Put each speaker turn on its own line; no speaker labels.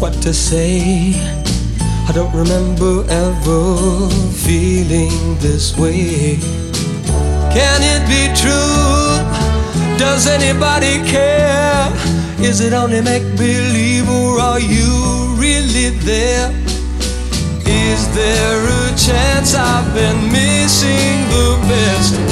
what to say. I don't remember ever feeling this way. Can it be true? Does anybody care? Is it only make-believe, or are you really there? Is there a chance I've been missing the best